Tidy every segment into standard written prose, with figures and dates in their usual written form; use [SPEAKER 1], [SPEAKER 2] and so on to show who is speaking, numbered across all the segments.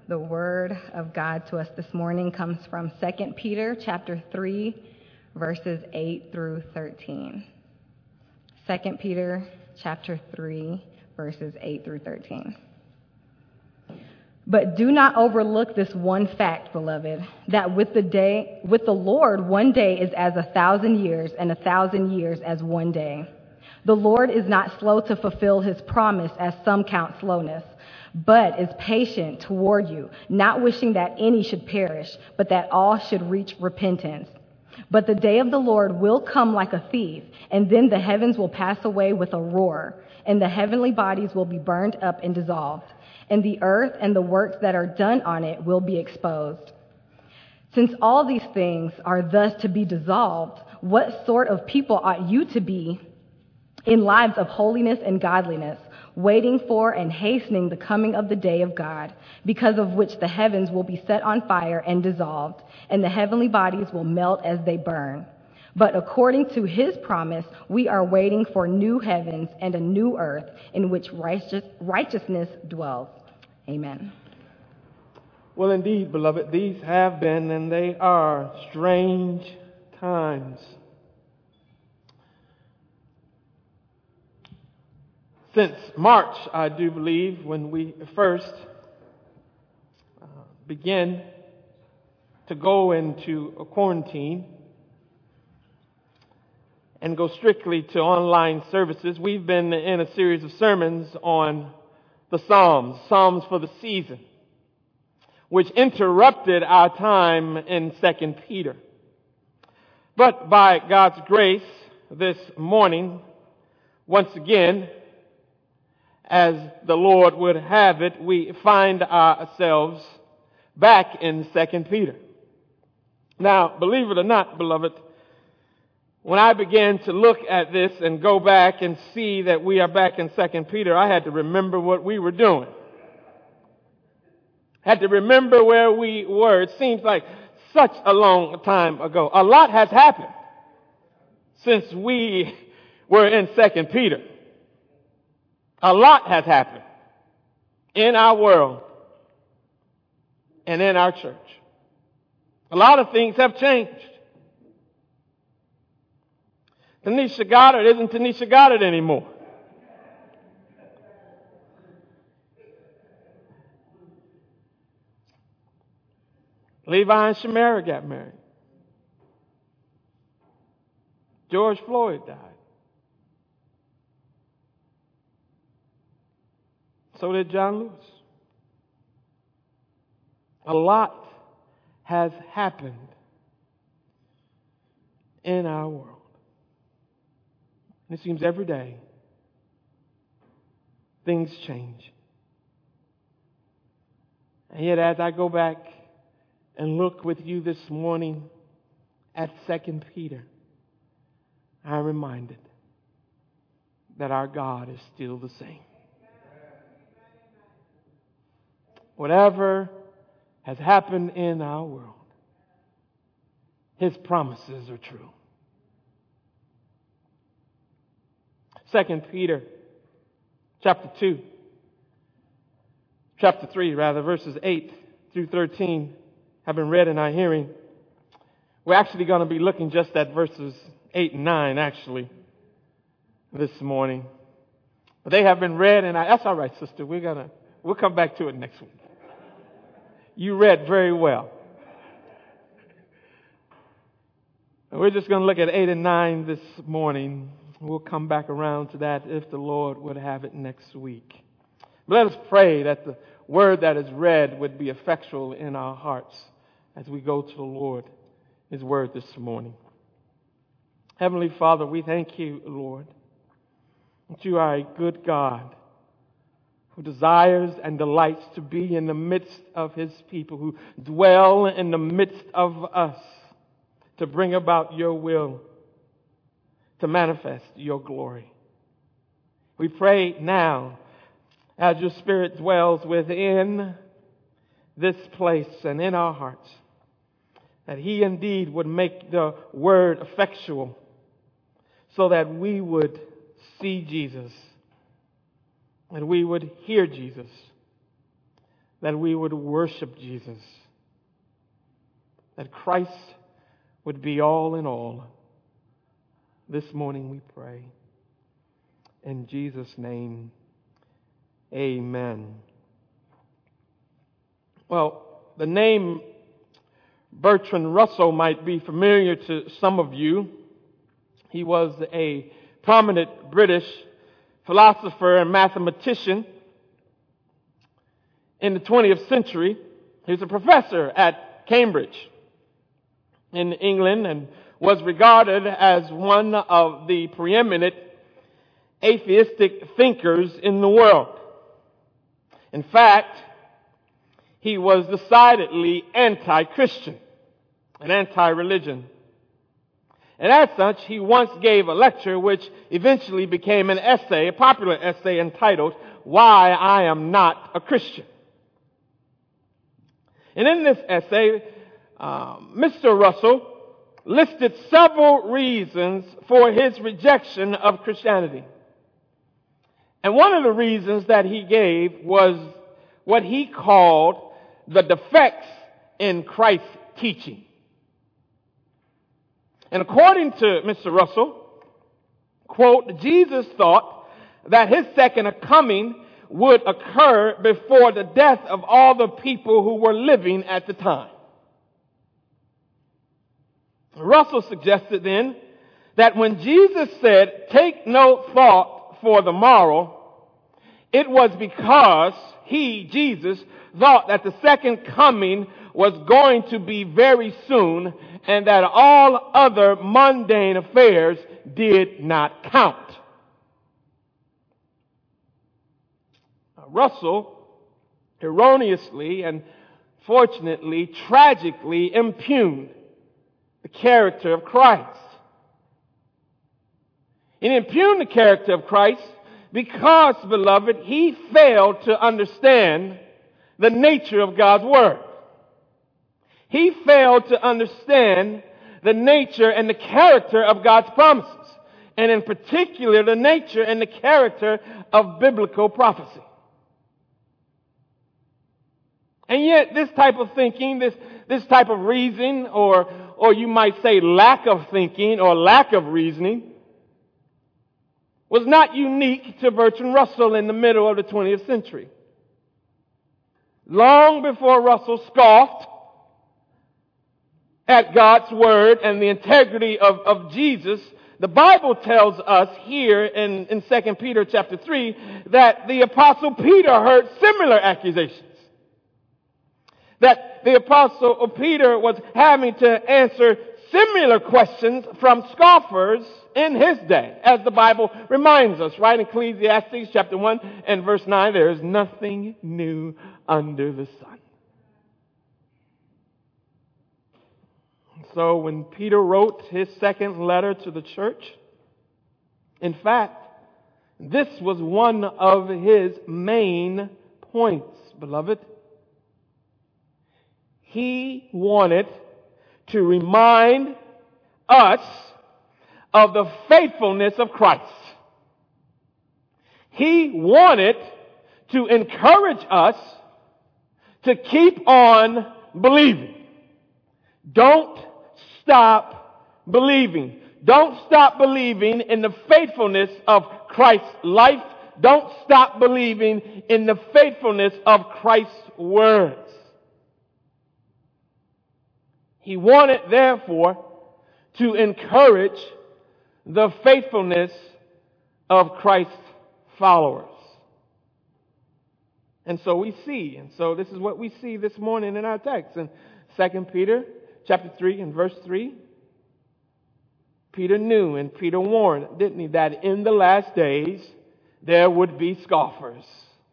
[SPEAKER 1] The word of God to us this morning comes from 2 Peter chapter 3, verses 8 through 13. 2 Peter chapter 3, verses 8 through 13. But do not overlook this one fact, beloved, that with the Lord, one day is as 1,000 years, and 1,000 years as one day. The Lord is not slow to fulfill his promise, as some count slowness, but is patient toward you, not wishing that any should perish, but that all should reach repentance. But the day of the Lord will come like a thief, and then the heavens will pass away with a roar, and the heavenly bodies will be burned up and dissolved, and the earth and the works that are done on it will be exposed. Since all these things are thus to be dissolved, what sort of people ought you to be in lives of holiness and godliness, waiting for and hastening the coming of the day of God, because of which the heavens will be set on fire and dissolved, and the heavenly bodies will melt as they burn. But according to his promise, we are waiting for new heavens and a new earth in which righteousness dwells. Amen.
[SPEAKER 2] Well, indeed, beloved, these have been and they are strange times. Since March, I do believe, when we first began to go into a quarantine and go strictly to online services, we've been in a series of sermons on the Psalms for the season, which interrupted our time in 2 Peter. But by God's grace, this morning, once again, as the Lord would have it, we find ourselves back in 2 Peter. Now, believe it or not, beloved, when I began to look at this and go back and see that we are back in 2 Peter, I had to remember what we were doing. Had to remember where we were. It seems like such a long time ago. A lot has happened since we were in 2 Peter. A lot has happened in our world and in our church. A lot of things have changed. Tanisha Goddard isn't Tanisha Goddard anymore. Levi and Shamara got married. George Floyd died. So did John Lewis. A lot has happened in our world. And it seems every day things change. And yet as I go back and look with you this morning at 2 Peter, I'm reminded that our God is still the same. Whatever has happened in our world, his promises are true. 2 Peter chapter 3, verses 8 through 13 have been read in our hearing. We're actually going to be looking just at verses 8 and 9, actually, this morning. But they have been read, and that's all right, sister. We'll come back to it next week. You read very well. And we're just going to look at 8 and 9 this morning. We'll come back around to that if the Lord would have it next week. But let us pray that the word that is read would be effectual in our hearts as we go to the Lord, his word this morning. Heavenly Father, we thank you, Lord, that you are a good God who desires and delights to be in the midst of his people, who dwell in the midst of us to bring about your will, to manifest your glory. We pray now, as your Spirit dwells within this place and in our hearts, that he indeed would make the word effectual so that we would see Jesus, and we would hear Jesus, that we would worship Jesus, that Christ would be all in all. This morning we pray. In Jesus' name, amen. Well, the name Bertrand Russell might be familiar to some of you. He was a prominent British philosopher and mathematician in the 20th century. He was a professor at Cambridge in England and was regarded as one of the preeminent atheistic thinkers in the world. In fact, he was decidedly anti-Christian and anti-religion. And as such, he once gave a lecture which eventually became an essay, a popular essay entitled, "Why I Am Not a Christian." And in this essay, Mr. Russell listed several reasons for his rejection of Christianity. And one of the reasons that he gave was what he called the defects in Christ's teaching. And according to Mr. Russell, quote, Jesus thought that his second coming would occur before the death of all the people who were living at the time. Russell suggested then that when Jesus said, "Take no thought for the morrow," it was because he, Jesus, thought that the second coming was going to be very soon and that all other mundane affairs did not count. Russell erroneously and fortunately, tragically impugned the character of Christ. He impugned the character of Christ because, beloved, he failed to understand the nature of God's Word. He failed to understand the nature and the character of God's promises, and in particular, the nature and the character of biblical prophecy. And yet, this type of thinking, this type of reasoning, or you might say lack of thinking or lack of reasoning, was not unique to Bertrand Russell in the middle of the 20th century. Long before Russell scoffed at God's Word and the integrity of Jesus, the Bible tells us here in 2 Peter chapter 3 that the Apostle Peter heard similar accusations. That the Apostle Peter was having to answer similar questions from scoffers in his day, as the Bible reminds us, right? In Ecclesiastes chapter 1 and verse 9, there is nothing new under the sun. So when Peter wrote his second letter to the church, in fact, this was one of his main points, beloved. He wanted to remind us of the faithfulness of Christ. He wanted to encourage us to keep on believing. Don't stop believing. Don't stop believing in the faithfulness of Christ's life. Don't stop believing in the faithfulness of Christ's words. He wanted, therefore, to encourage the faithfulness of Christ's followers. And so we see, and so this is what we see this morning in our text. In 2 Peter chapter 3 and verse 3, Peter knew and Peter warned, didn't he, that in the last days there would be scoffers.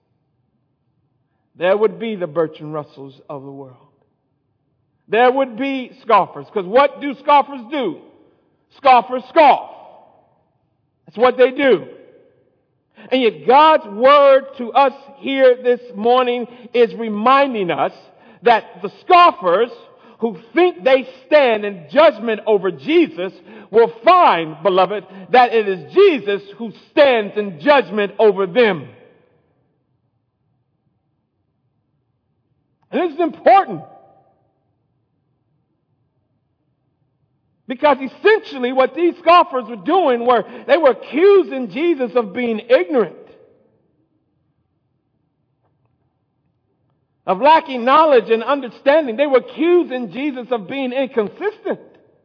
[SPEAKER 2] There would be the Bertrand Russells of the world. There would be scoffers. Because what do scoffers do? Scoffers scoff. That's what they do. And yet God's word to us here this morning is reminding us that the scoffers who think they stand in judgment over Jesus will find, beloved, that it is Jesus who stands in judgment over them. And this is important. Because essentially what these scoffers were doing they were accusing Jesus of being ignorant, of lacking knowledge and understanding. They were accusing Jesus of being inconsistent.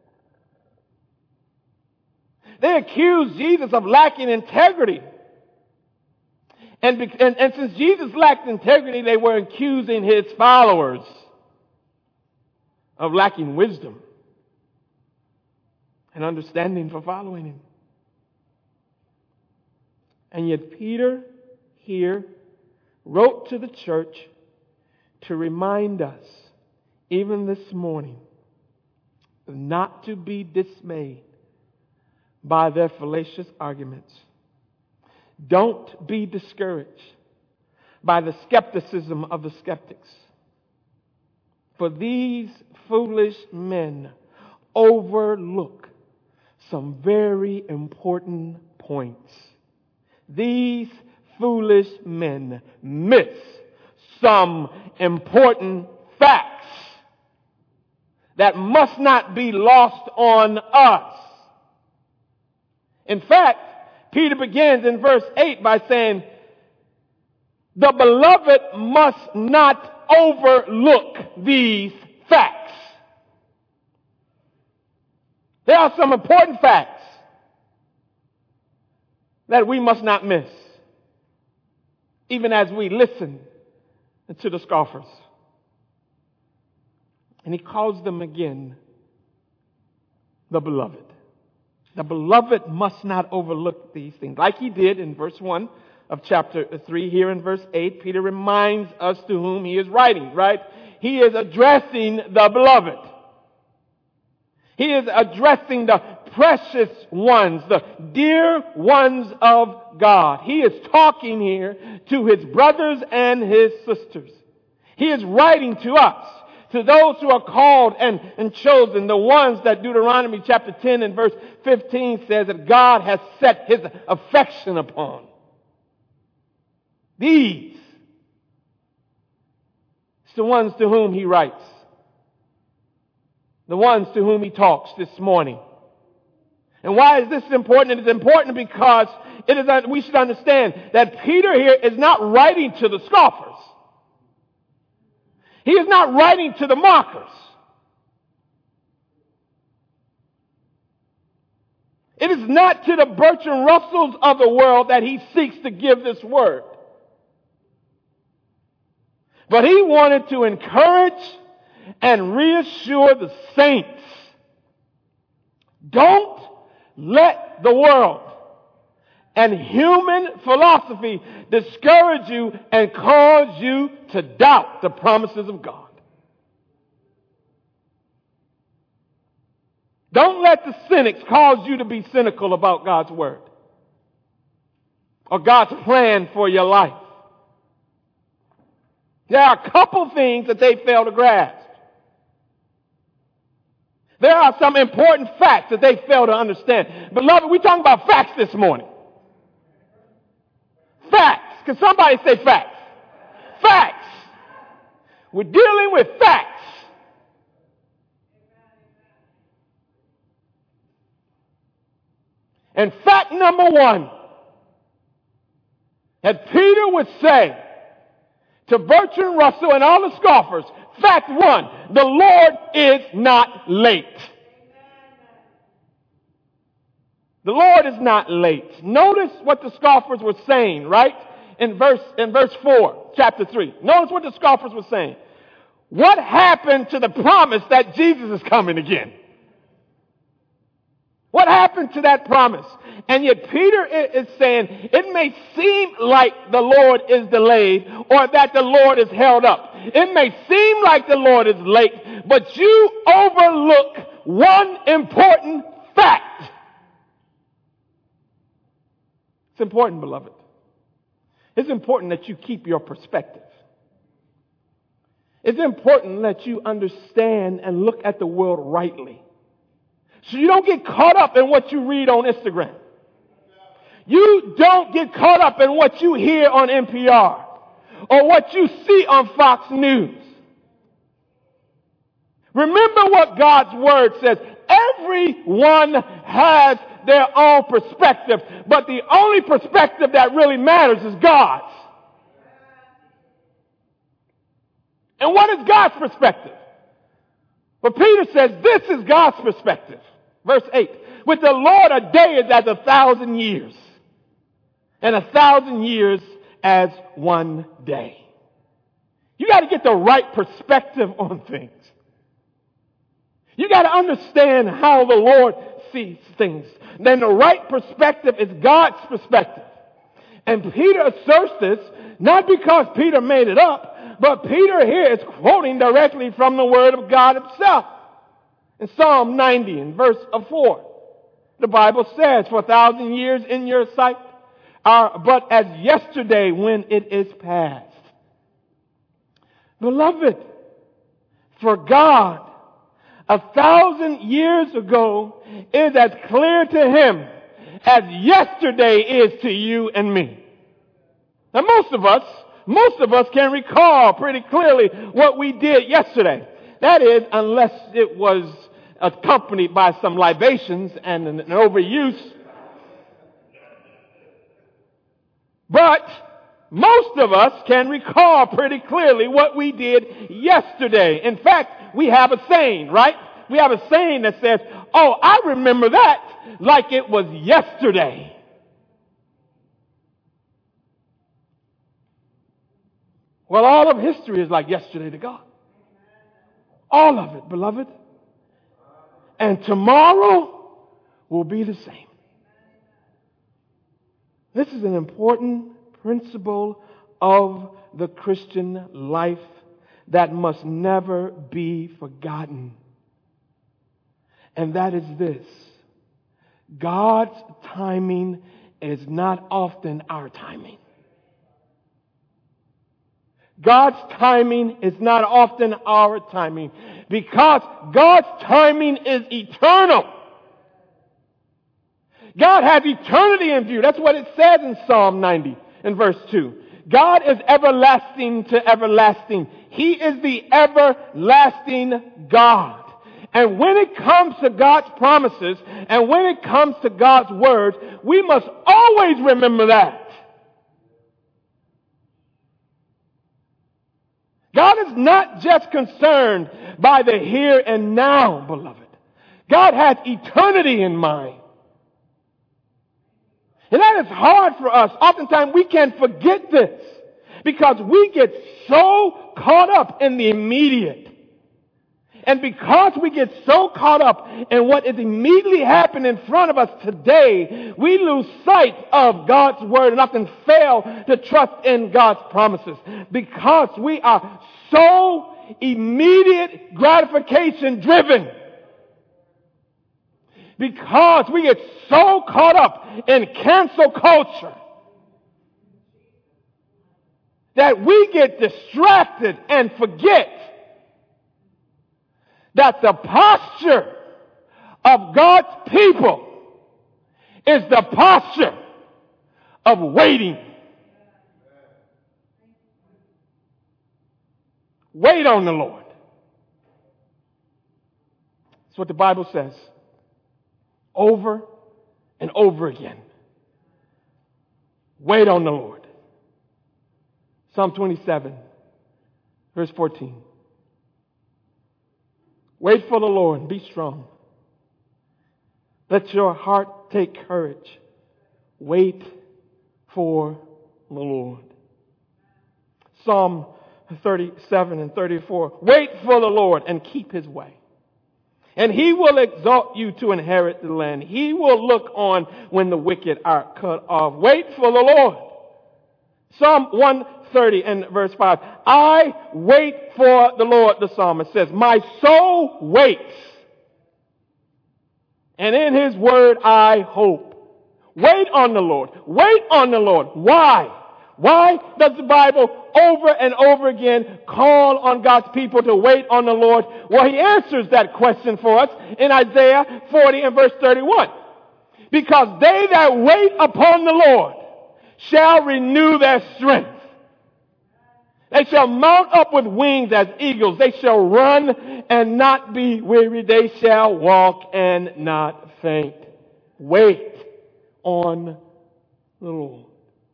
[SPEAKER 2] They accused Jesus of lacking integrity. And since Jesus lacked integrity, they were accusing his followers of lacking wisdom and understanding for following him. And yet Peter here wrote to the church to remind us, even this morning, not to be dismayed by their fallacious arguments. Don't be discouraged by the skepticism of the skeptics. For these foolish men overlook some very important points. These foolish men miss some important facts that must not be lost on us. In fact, Peter begins in verse 8 by saying, the beloved must not overlook these facts. There are some important facts that we must not miss, even as we listen to the scoffers. And he calls them again the beloved. The beloved must not overlook these things. Like he did in verse 1 of chapter 3, here in verse 8, Peter reminds us to whom he is writing, right? He is addressing the beloved. He is addressing the precious ones, the dear ones of God. He is talking here to his brothers and his sisters. He is writing to us, to those who are called and chosen, the ones that Deuteronomy chapter 10 and verse 15 says that God has set his affection upon. These, it's the ones to whom he writes. The ones to whom he talks this morning. And why is this important? It is important because we should understand that Peter here is not writing to the scoffers. He is not writing to the mockers. It is not to the Bertrand Russells of the world that he seeks to give this word. But he wanted to encourage and reassure the saints. Don't let the world and human philosophy discourage you and cause you to doubt the promises of God. Don't let the cynics cause you to be cynical about God's word or God's plan for your life. There are a couple things that they fail to grasp. There are some important facts that they fail to understand. Beloved, we're talking about facts this morning. Facts. Can somebody say facts? Facts. We're dealing with facts. And fact number one that Peter would say to Bertrand Russell and all the scoffers, fact one, the Lord is not late. The Lord is not late. Notice what the scoffers were saying, right? In verse 4, chapter 3. Notice what the scoffers were saying. What happened to the promise that Jesus is coming again? What happened to that promise? And yet Peter is saying, it may seem like the Lord is delayed or that the Lord is held up. It may seem like the Lord is late, but you overlook one important fact. It's important, beloved. It's important that you keep your perspective. It's important that you understand and look at the world rightly. So you don't get caught up in what you read on Instagram. You don't get caught up in what you hear on NPR or what you see on Fox News. Remember what God's word says. Everyone has their own perspective, but the only perspective that really matters is God's. And what is God's perspective? Well, Peter says this is God's perspective. Verse 8. With the Lord, a day is as 1,000 years, and 1,000 years as one day. You got to get the right perspective on things. You got to understand how the Lord sees things. Then the right perspective is God's perspective. And Peter asserts this not because Peter made it up, but Peter here is quoting directly from the Word of God himself. In Psalm 90 in verse 4, the Bible says, for 1,000 years in your sight are but as yesterday when it is past. Beloved, for God, 1,000 years ago is as clear to Him as yesterday is to you and me. Now most of us can recall pretty clearly what we did yesterday. That is, unless it was accompanied by some libations and an overuse. But most of us can recall pretty clearly what we did yesterday. In fact, we have a saying, right? We have a saying that says, oh, I remember that like it was yesterday. Well, all of history is like yesterday to God. All of it, beloved. And tomorrow will be the same. This is an important principle of the Christian life that must never be forgotten. And that is this: God's timing is not often our timing. God's timing is not often our timing, because God's timing is eternal. God has eternity in view. That's what it says in Psalm 90 in verse 2. God is everlasting to everlasting. He is the everlasting God. And when it comes to God's promises and when it comes to God's word, we must always remember that. God is not just concerned by the here and now, beloved. God has eternity in mind. And that is hard for us. Oftentimes we can forget this because we get so caught up in the immediate. And because we get so caught up in what is immediately happening in front of us today, we lose sight of God's word and often fail to trust in God's promises because we are so immediate gratification driven. Because we get so caught up in cancel culture that we get distracted and forget that the posture of God's people is the posture of waiting. Wait on the Lord. That's what the Bible says over and over again. Wait on the Lord. Psalm 27, verse 14. Wait for the Lord and be strong. Let your heart take courage. Wait for the Lord. Psalm 37 and 34. Wait for the Lord and keep His way, and He will exalt you to inherit the land. He will look on when the wicked are cut off. Wait for the Lord. Psalm 130 and verse 5. I wait for the Lord, the psalmist says. My soul waits, and in His word I hope. Wait on the Lord. Wait on the Lord. Why? Why does the Bible over and over again call on God's people to wait on the Lord? Well, He answers that question for us in Isaiah 40 and verse 31. Because they that wait upon the Lord shall renew their strength. They shall mount up with wings as eagles. They shall run and not be weary. They shall walk and not faint. Wait on the Lord.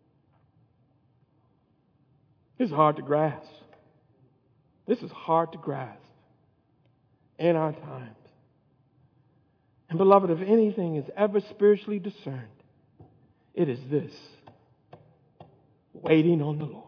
[SPEAKER 2] This is hard to grasp. This is hard to grasp in our times. And beloved, if anything is ever spiritually discerned, it is this: waiting on the Lord.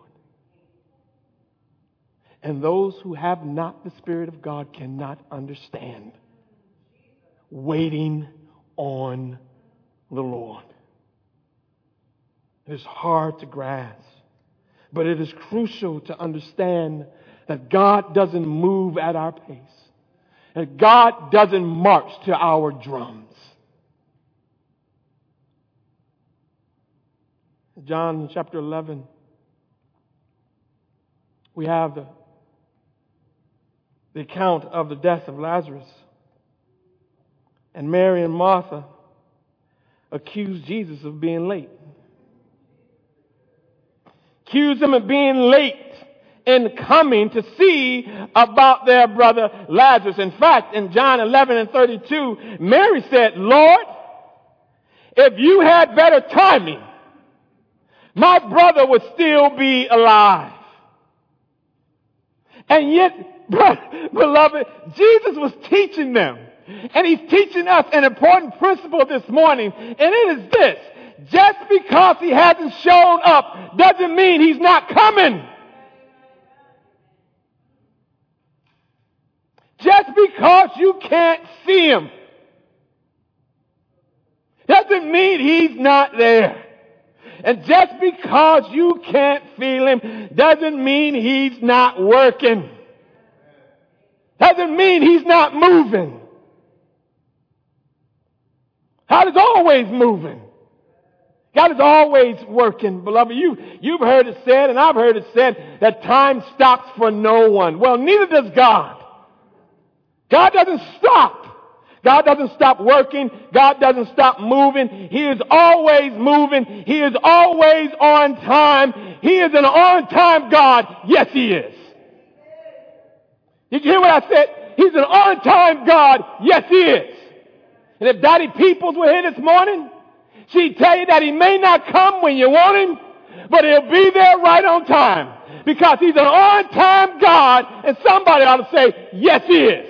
[SPEAKER 2] And those who have not the Spirit of God cannot understand waiting on the Lord. It is hard to grasp, but it is crucial to understand that God doesn't move at our pace, that God doesn't march to our drums. John chapter 11, we have the account of the death of Lazarus. And Mary and Martha accused Jesus of being late. Accused him of being late in coming to see about their brother Lazarus. In fact, in John 11:32, Mary said, "Lord, if you had better timing, my brother would still be alive." And yet, beloved, Jesus was teaching them. And he's teaching us an important principle this morning. And it is this: just because he hasn't shown up doesn't mean he's not coming. Just because you can't see him doesn't mean he's not there. And just because you can't feel him doesn't mean he's not working. Doesn't mean he's not moving. God is always moving. God is always working. Beloved, you've heard it said, and I've heard it said, that time stops for no one. Well, neither does God. God doesn't stop. God doesn't stop working. God doesn't stop moving. He is always moving. He is always on time. He is an on-time God. Yes, he is. Did you hear what I said? He's an on-time God. Yes, he is. And if Dottie Peoples were here this morning, she'd tell you that he may not come when you want him, but he'll be there right on time. Because he's an on-time God, and somebody ought to say, yes, he is.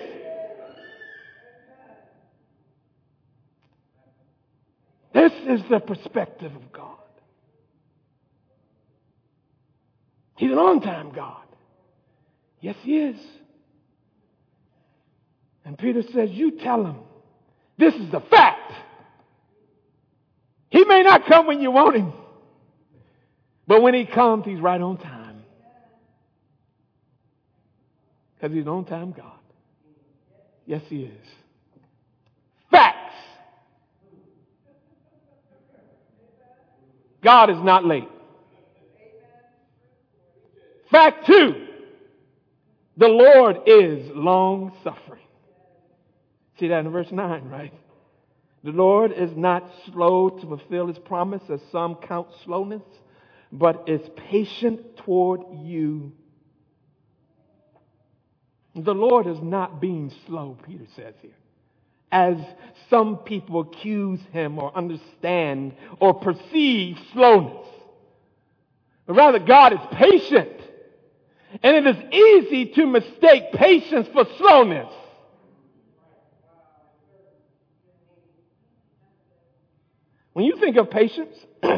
[SPEAKER 2] This is the perspective of God. He's an on-time God. Yes, he is. And Peter says, you tell him, this is the fact. He may not come when you want him, but when he comes, he's right on time. Because he's an on-time God. Yes, he is. Facts. God is not late. Fact 2, the Lord is long-suffering. See that in verse 9, right? The Lord is not slow to fulfill his promise, as some count slowness, but is patient toward you. The Lord is not being slow, Peter says here, as some people accuse him or understand or perceive slowness. But rather, God is patient. And it is easy to mistake patience for slowness. When you think of patience,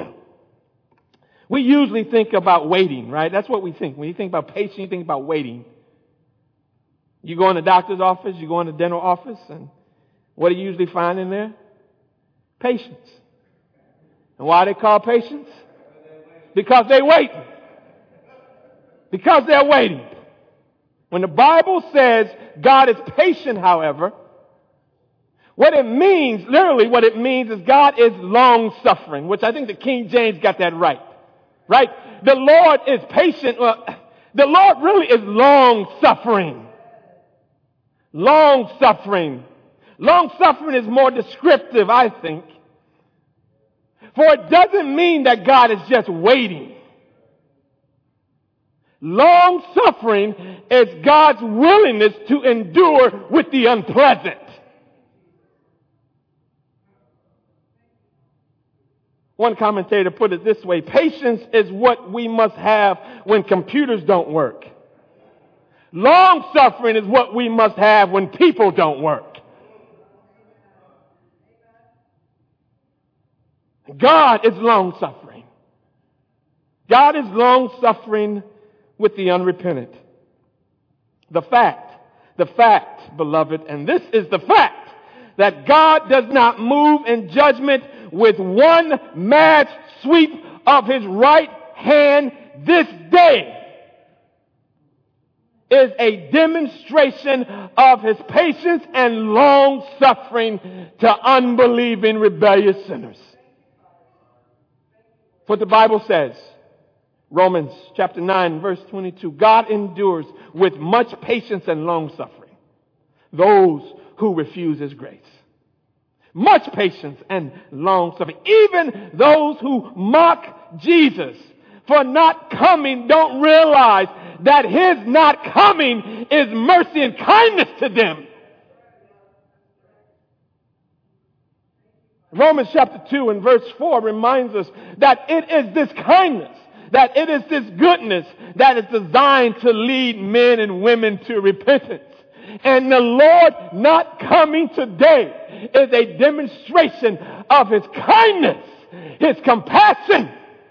[SPEAKER 2] we usually think about waiting, right? That's what we think. When you think about patience, you think about waiting. You go in the doctor's office, you go in the dental office, and what do you usually find in there? Patience. And why are they called patience? Because they wait. Because they're waiting. When the Bible says God is patient, however, what it means, literally what it means is God is long-suffering, which I think the King James got that right. Right? The Lord is patient. Well, the Lord really is long-suffering. Long-suffering. Long-suffering is more descriptive, I think. For it doesn't mean that God is just waiting. Long suffering is God's willingness to endure with the unpleasant. One commentator put it this way: patience is what we must have when computers don't work. Long suffering is what we must have when people don't work. God is long suffering. God is long suffering with the unrepentant. The fact, beloved, and this is the fact, that God does not move in judgment with one mad sweep of his right hand this day is a demonstration of his patience and long suffering to unbelieving, rebellious sinners. That's what the Bible says. Romans chapter 9, verse 22. God endures with much patience and long suffering those who refuse his grace. Much patience and long suffering. Even those who mock Jesus for not coming don't realize that his not coming is mercy and kindness to them. Romans chapter 2 and verse 4 reminds us that it is this kindness, that it is this goodness that is designed to lead men and women to repentance. And the Lord not coming today is a demonstration of his kindness, his compassion,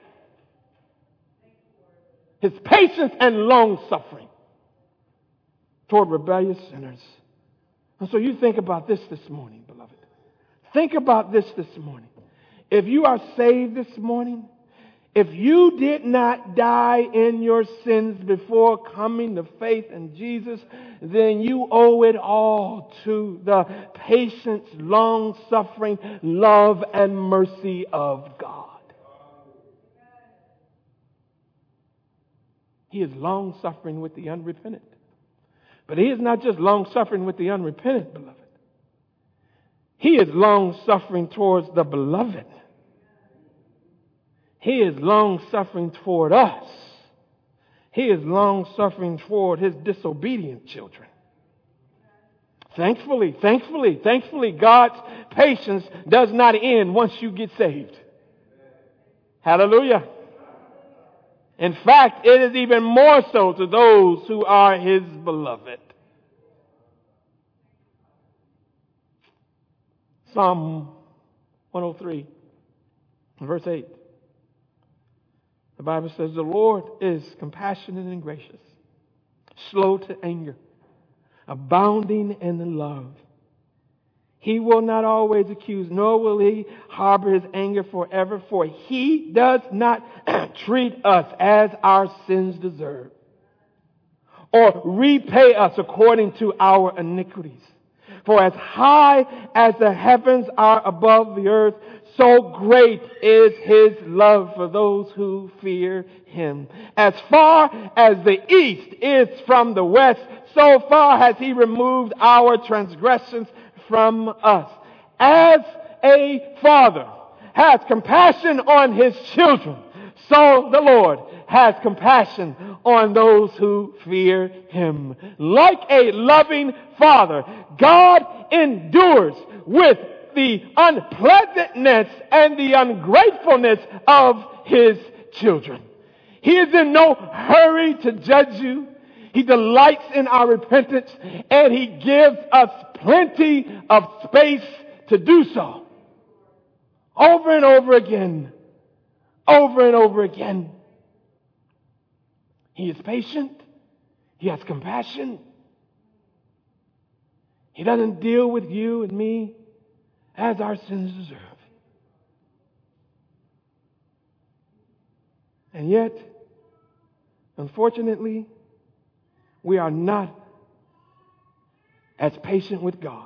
[SPEAKER 2] his patience and long suffering toward rebellious sinners. And so you think about this morning, beloved. Think about this morning. If you are saved this morning, if you did not die in your sins before coming to faith in Jesus, then you owe it all to the patience, long suffering, love, and mercy of God. He is long suffering with the unrepentant. But he is not just long suffering with the unrepentant, beloved. He is long suffering towards the beloved. He is long suffering toward us. He is long suffering toward his disobedient children. Thankfully, God's patience does not end once you get saved. Hallelujah. In fact, it is even more so to those who are his beloved. Psalm 103, verse 8. The Bible says, the Lord is compassionate and gracious, slow to anger, abounding in love. He will not always accuse, nor will he harbor his anger forever, for he does not treat us as our sins deserve, or repay us according to our iniquities. For as high as the heavens are above the earth, so great is his love for those who fear him. As far as the east is from the west, so far has he removed our transgressions from us. As a father has compassion on his children, so the Lord has compassion on those who fear him. Like a loving father, God endures with the unpleasantness and the ungratefulness of his children. He is in no hurry to judge you. He delights in our repentance, and he gives us plenty of space to do so. Over and over again. Over and over again. He is patient. He has compassion. He doesn't deal with you and me as our sins deserve. And yet, unfortunately, we are not as patient with God.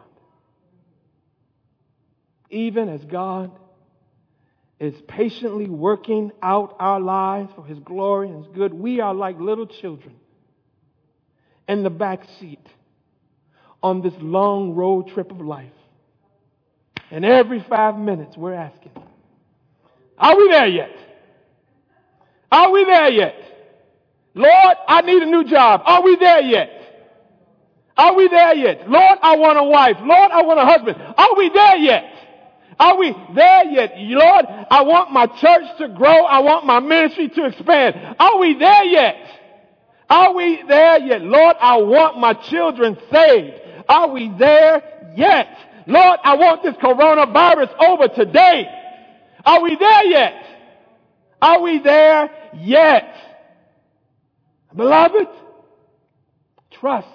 [SPEAKER 2] Even as God is patiently working out our lives for his glory and his good, we are like little children in the back seat on this long road trip of life. And every 5 minutes we're asking, are we there yet? Are we there yet? Lord, I need a new job. Are we there yet? Are we there yet? Lord, I want a wife. Lord, I want a husband. Are we there yet? Are we there yet? Lord, I want my church to grow. I want my ministry to expand. Are we there yet? Are we there yet? Lord, I want my children saved. Are we there yet? Lord, I want this coronavirus over today. Are we there yet? Are we there yet? Beloved, trust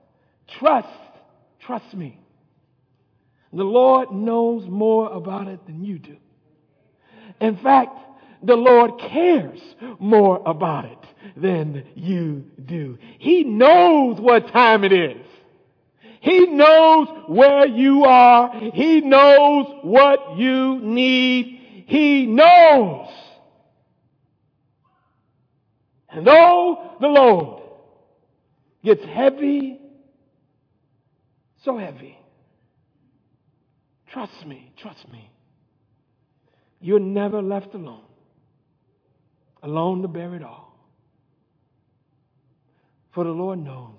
[SPEAKER 2] me. The Lord knows more about it than you do. In fact, the Lord cares more about it than you do. He knows what time it is. He knows where you are. He knows what you need. He knows. And though the load gets heavy, so heavy, trust me. You're never left alone to bear it all. For the Lord knows,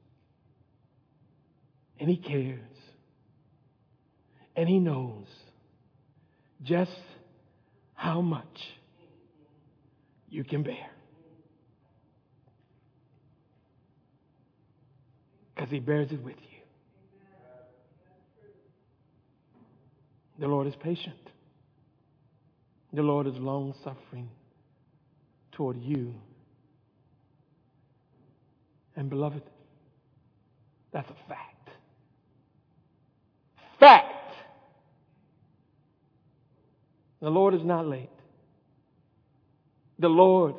[SPEAKER 2] and He cares, and He knows just how much you can bear. Because He bears it with you. The Lord is patient. The Lord is long-suffering toward you. And beloved, that's a fact. Fact. The Lord is not late. The Lord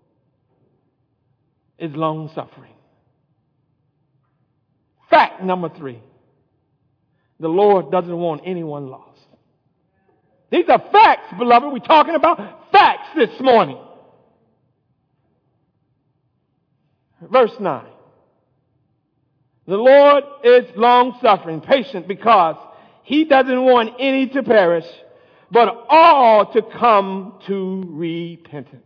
[SPEAKER 2] is long-suffering. Fact number 3. The Lord doesn't want anyone lost. These are facts, beloved. We're talking about facts this morning. Verse 9. The Lord is long-suffering, patient, because He doesn't want any to perish, but all to come to repentance.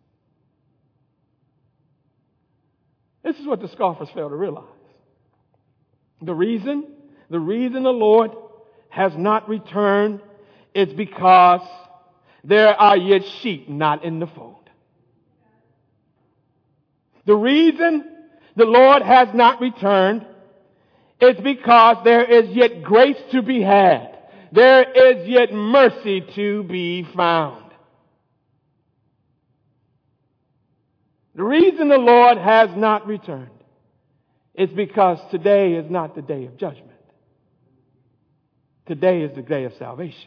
[SPEAKER 2] This is what the scoffers fail to realize. The reason the Lord has not returned is because there are yet sheep not in the fold. The reason the Lord has not returned is because there is yet grace to be had. There is yet mercy to be found. The reason the Lord has not returned is because today is not the day of judgment. Today is the day of salvation.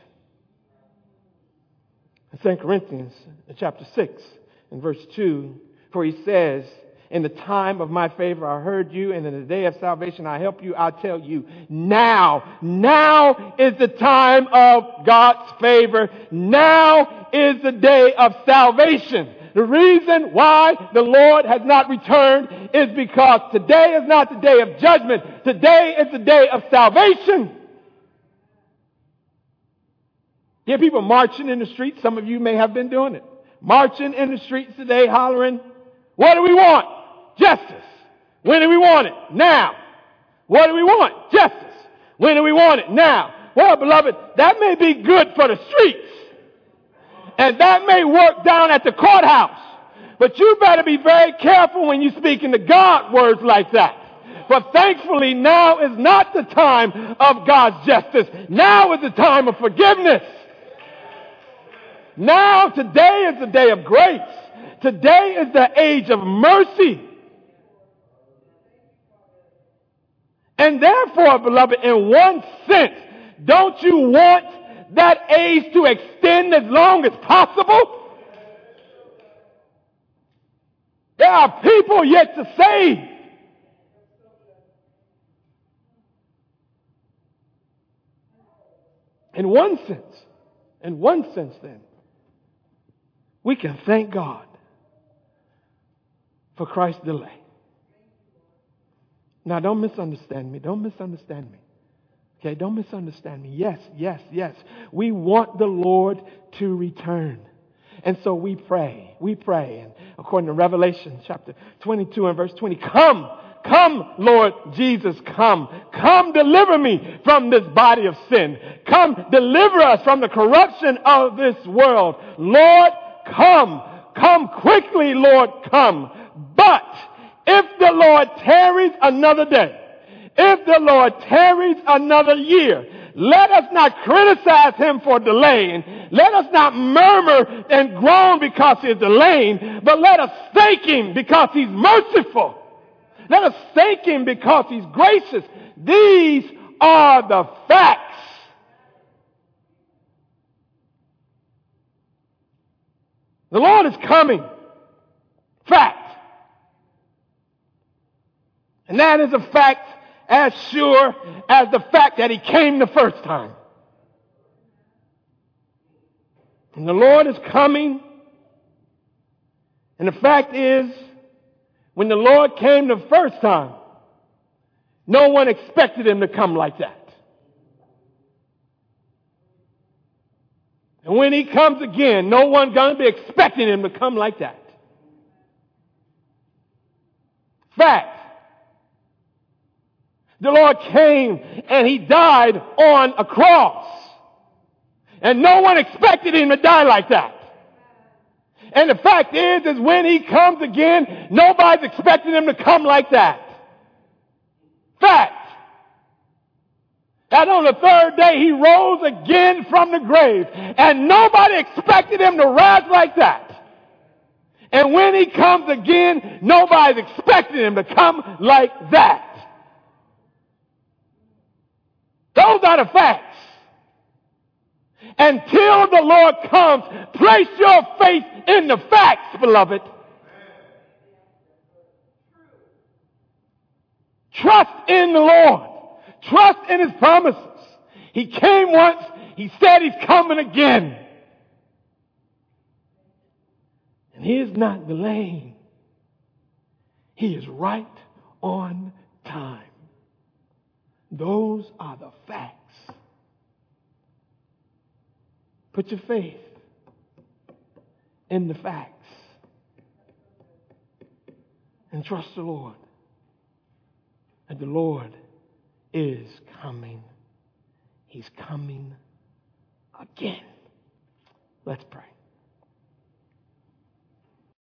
[SPEAKER 2] In 2 Corinthians chapter 6 and verse 2, for he says, in the time of my favor I heard you, and in the day of salvation I help you. I tell you, now is the time of God's favor. Now is the day of salvation. The reason why the Lord has not returned is because today is not the day of judgment. Today is the day of salvation. You hear people marching in the streets. Some of you may have been doing it. Marching in the streets today, hollering, what do we want? Justice. When do we want it? Now. What do we want? Justice. When do we want it? Now. Well, beloved, that may be good for the streets. And that may work down at the courthouse. But you better be very careful when you speak into God words like that. For thankfully, now is not the time of God's justice. Now is the time of forgiveness. Now, today is the day of grace. Today is the age of mercy. And therefore, beloved, in one sense, don't you want that age to extend as long as possible? There are people yet to save. In one sense then, we can thank God for Christ's delay. Now, don't misunderstand me. Okay, don't misunderstand me. Yes. We want the Lord to return. And so we pray. And according to Revelation chapter 22 and verse 20, come, Lord Jesus, come. Come deliver me from this body of sin. Come deliver us from the corruption of this world. Lord, come. Come quickly, Lord, come. But if the Lord tarries another day, if the Lord tarries another year, let us not criticize him for delaying. Let us not murmur and groan because he's delaying, but let us thank him because he's merciful. Let us thank him because he's gracious. These are the facts. The Lord is coming. Fact. And that is a fact as sure as the fact that he came the first time. And the Lord is coming. And the fact is, when the Lord came the first time, no one expected him to come like that. And when he comes again, no one's going to be expecting him to come like that. Fact. The Lord came and he died on a cross. And no one expected him to die like that. And the fact is when he comes again, nobody's expecting him to come like that. Fact. That on the third day he rose again from the grave. And nobody expected him to rise like that. And when he comes again, nobody's expecting him to come like that. Those are the facts. Until the Lord comes, place your faith in the facts, beloved. Trust in the Lord. Trust in his promises. He came once. He said he's coming again. And he is not delaying. He is right on time. Those are the facts. Put your faith in the facts and trust the Lord. And the Lord is coming. He's coming again. Let's pray.